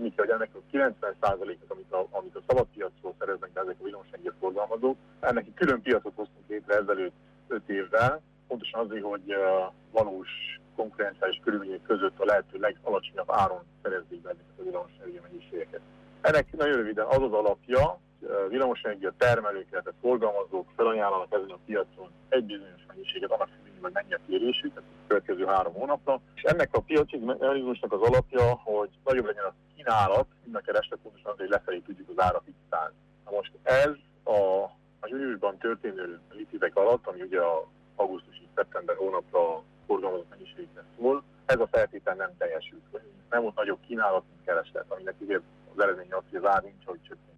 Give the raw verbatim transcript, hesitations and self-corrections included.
tudni kell, hogy ennek a kilencven százalékot, amit a, amit a szabadpiacról szereznek be ezek a villamosenergia forgalmazók, ennek egy külön piacot hoztunk létre ezelőtt öt évvel, pontosan azért, hogy uh, valós konkurenciális körülmények között a lehető legalacsonyabb áron szerezzék be ezeket a villamosenergia mennyiségeket. Ennek nagyon röviden az az alapja, villamosenergia termelők, illetve forgalmazók felajánlanak ezen a piacon egy bizonyos mennyiséget, annak függvényében, hogy mennyi a kérésük, tehát a következő három hónapra. És ennek a piaci mechanizmusnak az alapja, hogy nagyobb legyen a kínálat, mint a kereslet, pontosan azért, hogy lefelé tudjuk az árat fixálni. Na most ez a, a júniusban történő litívek alatt, ami ugye a augusztusi szeptember hónapra forgalmazott mennyiségre szól, ez a feltétel nem teljesült. Nem volt nagyobb kínálat, mint kereslet, aminek ugye az eredménye az, hogy az ár nincs, hogy csökken.